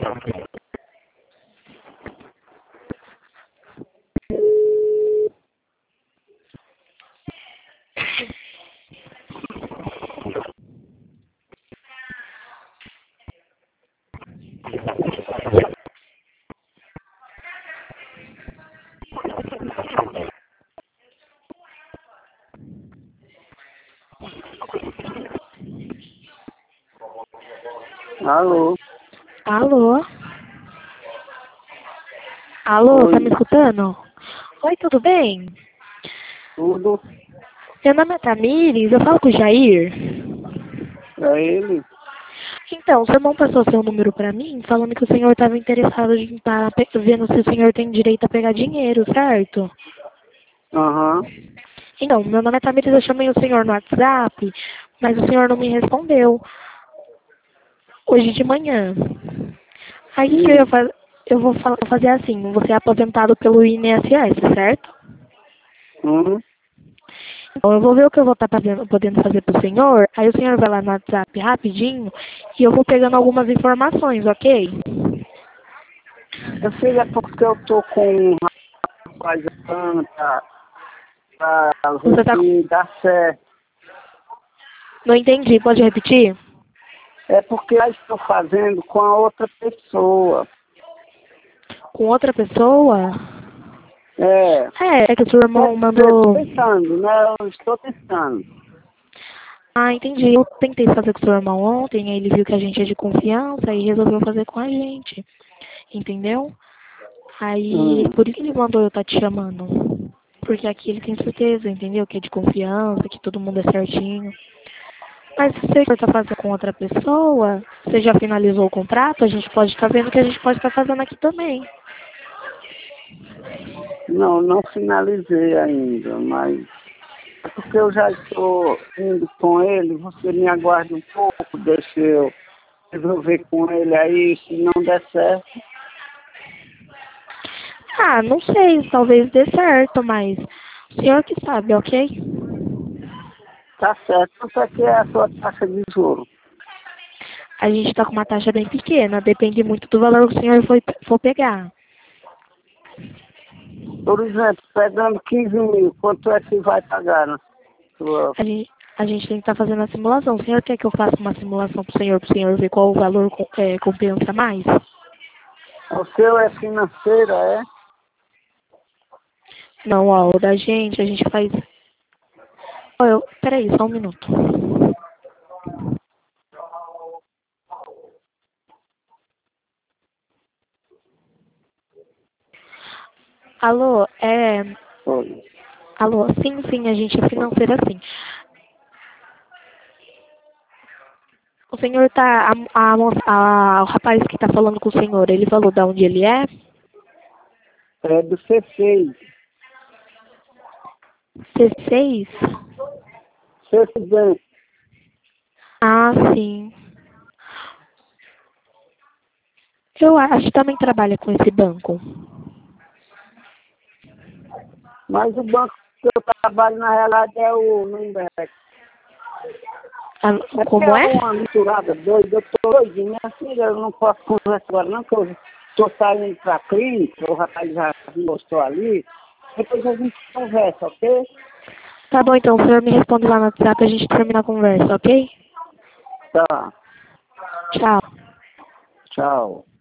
Alô? Alô? Alô, Oi. tá me escutando? Oi, tudo bem? Tudo Meu nome é Tamires, eu falo com o Jair. pra ele? Então, o seu irmão passou seu número pra mim, falando que o senhor estava interessado em estar vendo se o senhor tem direito a pegar dinheiro, certo? Aham. Então, meu nome é Tamires, eu chamei o senhor no WhatsApp, mas o senhor não me respondeu hoje de manhã. Aí o que eu ia Sim. fazer? Eu vou fazer assim, você é aposentado pelo INSS, certo? Uhum. Então, eu vou ver o que eu vou estar podendo fazer pro senhor, aí o senhor vai lá no WhatsApp rapidinho e eu vou pegando algumas informações, ok? Eu sei é porque eu tô com um rapaz pra ver Você tá... se dá certo. Não entendi, pode repetir? É porque eu estou fazendo com a outra pessoa. Com outra pessoa? É. É que o seu irmão Eu tô mandou... tentando, né? Eu estou tentando. Ah, entendi. Eu tentei fazer com o seu irmão ontem, aí ele viu que a gente é de confiança e resolveu fazer com a gente. Entendeu? Aí, Hum. por isso ele mandou eu estar te chamando. Porque aqui ele tem certeza, entendeu? Que é de confiança, que todo mundo é certinho. Mas se você está fazendo com outra pessoa, você já finalizou o contrato, a gente pode estar vendo o que a gente pode estar fazendo aqui também. Não finalizei ainda, mas é porque eu já estou indo com ele. Você me aguarde um pouco, deixa eu resolver com ele aí. Se não der certo, Ah, não sei, talvez dê certo, mas o senhor que sabe, ok? tá certo. Quanto é que é a sua taxa de juros? A gente está com uma taxa bem pequena, depende muito do valor que o senhor for pegar. Por exemplo, pegando 15 mil, quanto é que vai pagar na sua... A gente tem que estar fazendo a simulação. O senhor quer que eu faça uma simulação para o senhor ver qual o valor compensa mais? O seu é financeira, é? Não, ó, o da gente, a gente faz... Ó, peraí, só um minuto. Alô, Oi. Alô, sim, a gente é financeira sim. O senhor tá. O rapaz que tá falando com o senhor, ele falou de onde ele é? É do C6. C6? C6. Ah, sim. Eu acho que também trabalha com esse banco. Mas o banco que eu trabalho, na realidade, é o Nubank. Ah, É porque como é é? uma misturada doida. Eu tô doidinho. Minha filha, eu não posso conversar agora, não, que eu tô saindo pra clínica. O rapaz já me mostrou ali. Depois a gente conversa, ok? Tá bom, então o senhor me responde lá no WhatsApp e a gente termina a conversa, ok? Tá. Tchau. Tchau.